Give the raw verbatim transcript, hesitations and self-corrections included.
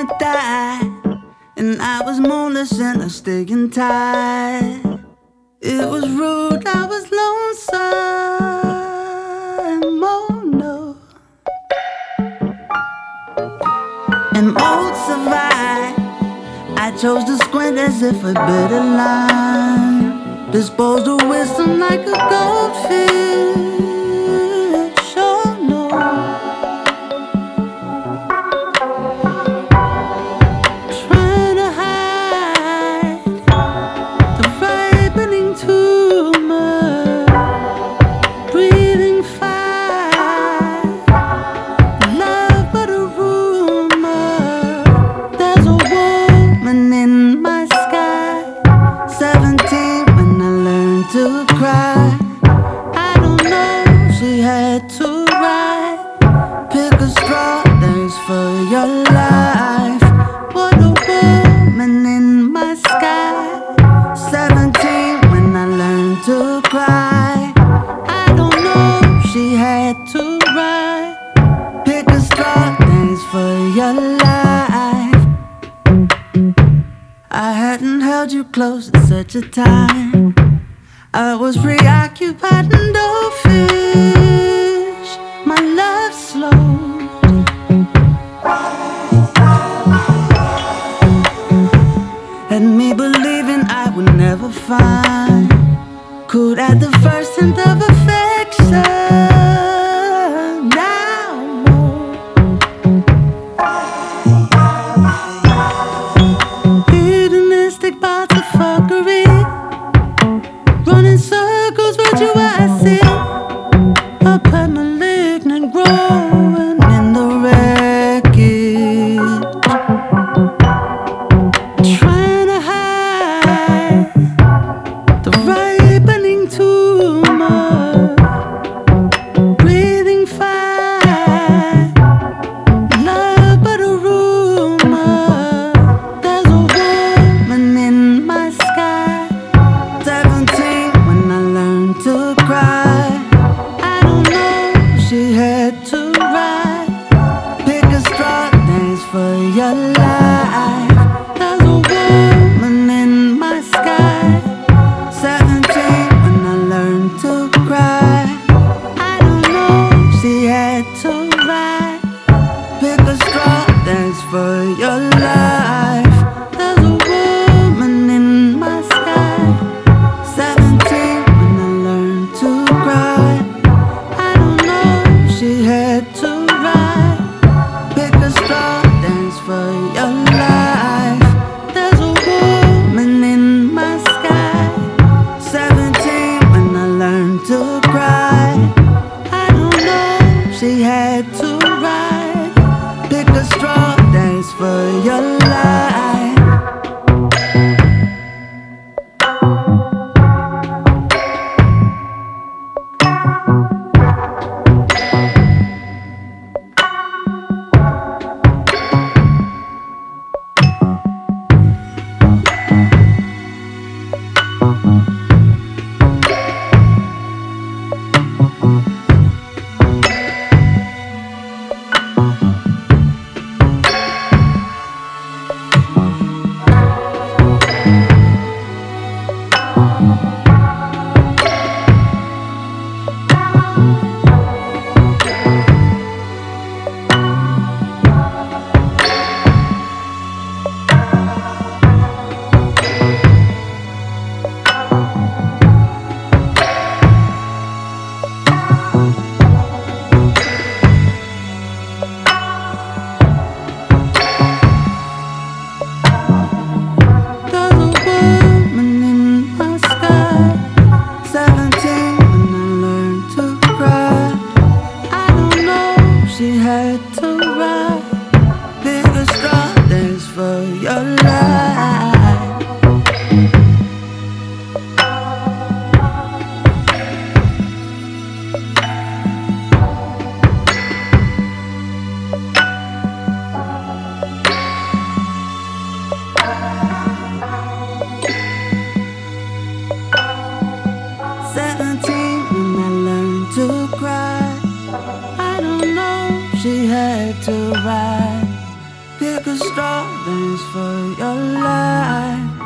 gonna die, and I was moonless and I staying tight. It was rude, I was lonesome, oh no. And mold survived. I chose to squint as if a better line. Disposed of wisdom like a goldfish, oh no. Trying to hide the ripening tumor, breathing fire, love but a rumor. There's a woman in my sky, seventeen when I learned to cry. I don't know, she had to write. Pick a straw, thanks for your life. What a woman in my sky, seventeen when I learned to cry. I don't know, she had to write. Pick a straw, thanks for your life. I hadn't held you close at such a time. I was preoccupied and fish. My love slowed, and me believing I would never find could at the first hint of affection. Now hedonistic parts of fuckery, running circles, what you I see. A pet malignant growing in the wreckage, trying to hide the ripening tumor, breathing fire, love but a rumor. There's a woman in my sky, seventeen when I learned to cry. I don't know, she had to write. Pick a straw, thanks for your life. There's a woman in my sky, seventeen when I learned to cry. I don't know, she had to write. Pick a straw, thanks for your life. There's a woman in my sky, seventeen when I learned to cry. I don't know, she had to write. Pick a straw, thanks for your life. There's a woman in my sky, seventeen when I learned to cry. I don't know, she had to write. Pick a straw, thanks for your life. Pick a star, dance for your life.